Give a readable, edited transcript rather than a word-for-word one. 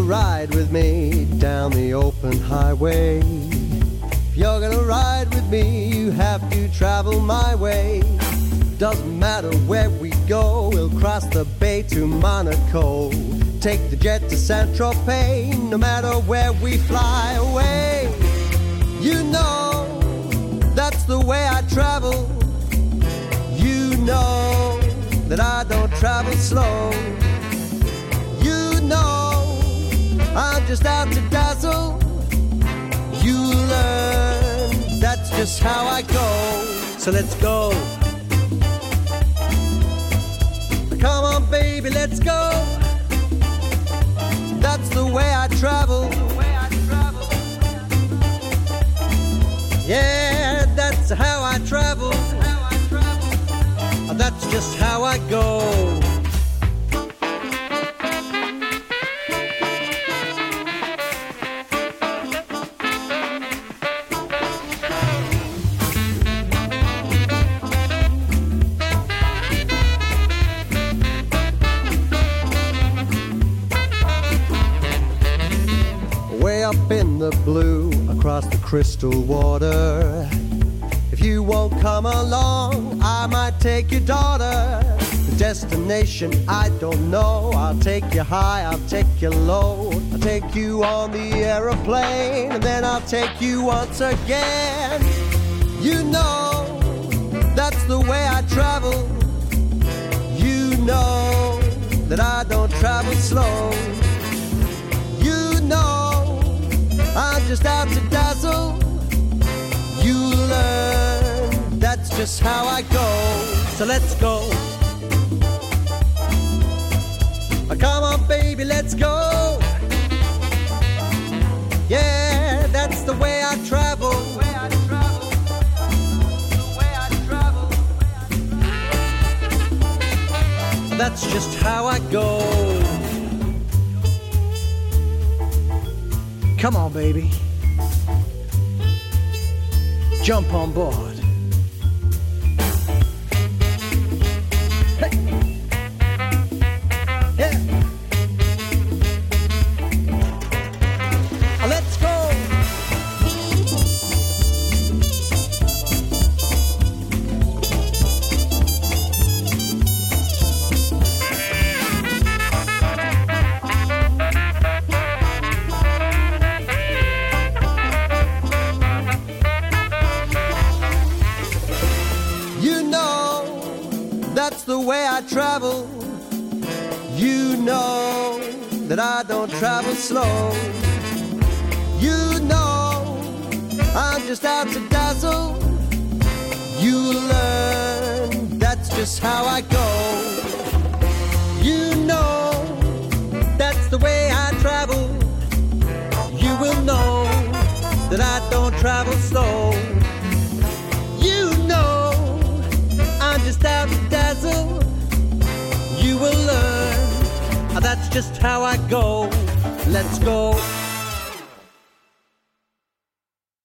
ride with me down the open highway. If you're gonna ride with me, you have to travel my way. Doesn't matter where we go, we'll cross the bay to Monaco. Take the jet to Saint-Tropez, no matter where we fly away. You know, that's the way I travel. You know that I don't travel slow. You know, I'm just out to dazzle. You learn, that's just how I go. So let's go. Come on, baby, let's go. That's the way I travel. Yeah, that's how I travel. That's just how I go. Way up in the blue, across the crystal water. If you won't come along, I might take your daughter. The destination I don't know. I'll take you high, I'll take you low. I'll take you on the aeroplane, and then I'll take you once again. You know, that's the way I travel. You know that I don't travel slow. You know, I'm just out to dazzle. You learn, that's just how I go. So let's go. Come on, baby, let's go. Yeah, that's the way I travel. That's just how I go. Come on, baby. Jump on board. Hey. Yeah. Let's go. That's the way I travel. You know that I don't travel slow. You know I'm just out to dazzle. You learn, that's just how I go. You know that's the way I travel. You will know that I don't travel slow. You know I'm just out to dazzle. You will learn, that's just how I go. Let's go.